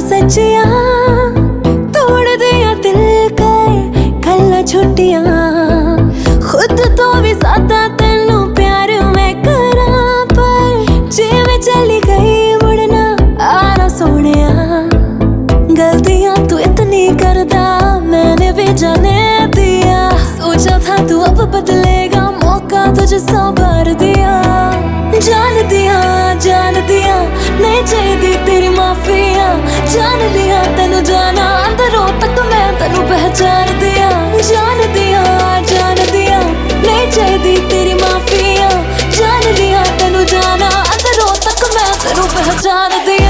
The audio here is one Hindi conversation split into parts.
सच्चिया, तोड़ दिया दिल कर गल्ला छुट्टियां। खुद तो भी ज्यादा तेनू प्यार मैं करा, पर जिवें चली गई मुड़ना आना सोनिया। गलतियां तू इतनी करदा मैंने भी जाने दिया, सोचा था तू अब बदलेगा, मौका तुझे संभार दिया। जान दिया नहीं चाहिए तेरी माफिया, जान लिया तेनू जाना अंदरों तक मैं तेनू पहचान दिया। जान दिया नहीं चाहिए तेरी माफिया, जान लिया तेनू जाना अंदरों तक मैं तेनू पहचान दिया।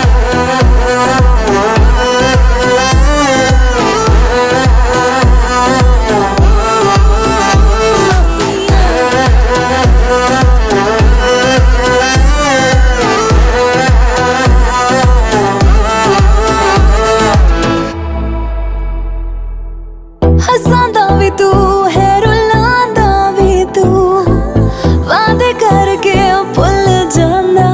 हसांदा भी तू है रुलांदा भी तू, वादे करके भुल जाना।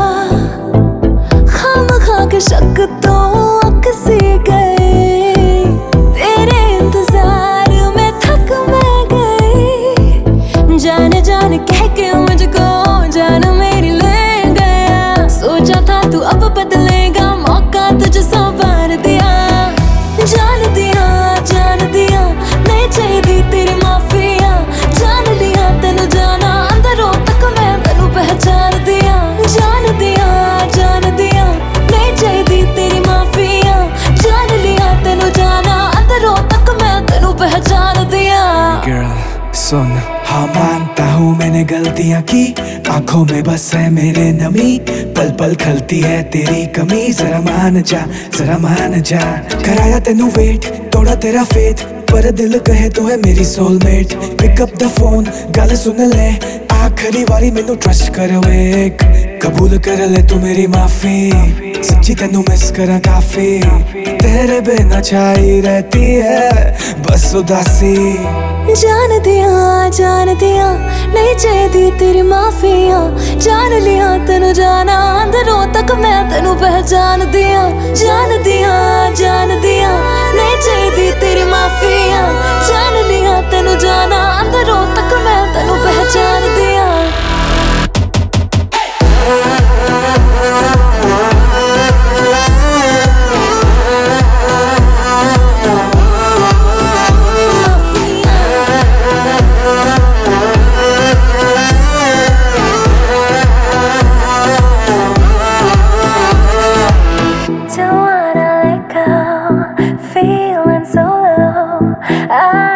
खामखा के शक तो अकसी गए, तेरे इंतजार में थक मैं गई। जान कह के मुझको जान मेरी ले गया, सोचा था तू अब बदलेगा, मौका तुझे संभार दिया। जान दिया नहीं चाहिए तेरी माफिया, जान लिया तेनू जाना अंदरों तक मैं तेनू पहचान दिया। जान दिया नहीं चाहिए तेरी माफिया, जान लिया तेनू जाना अंदरों तक मैं तेनू पहचान दिया। Girl, सुन, हाँ मानता हूँ मैंने गलतियाँ की, आंखों में बस है मेरे नमी, पल पल खलती है तेरी कमी। जरा मान जा, कराया तेनू वेट, तोड़ा तेरा फेथ, पर दिल कहे तो है मेरी soulmate. Pick up the phone, गल सुन ले, आखिरी बारी मैनू ट्रस्ट कर वेक, कबूल कर ले तू मेरी माफी। सच्ची तेनू मिस करा काफी, तेरे बिना छाई रहती है बस उदासी। जान दिया नहीं चाहिए तेरी माफिया, जान लिया तेनू जाना अंदरों तक मैं तेनू पहचान दिया। जान दिया नहीं चाहिए तेरी माफिया, जान लिया तेनू जाना अंदरों तक मैं तेनू पहचान दिया। Feeling so low.